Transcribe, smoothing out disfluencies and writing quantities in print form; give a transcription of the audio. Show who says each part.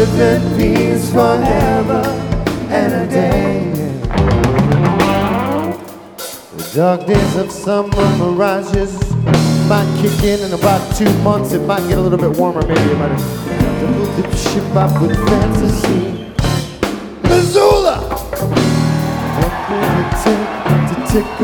Speaker 1: live in peace forever and a day. The dark days of summer mirages might kick in about 2 months. It might get a little bit warmer, maybe you might have to move the ship up with fantasy. Missoula! What will it take to take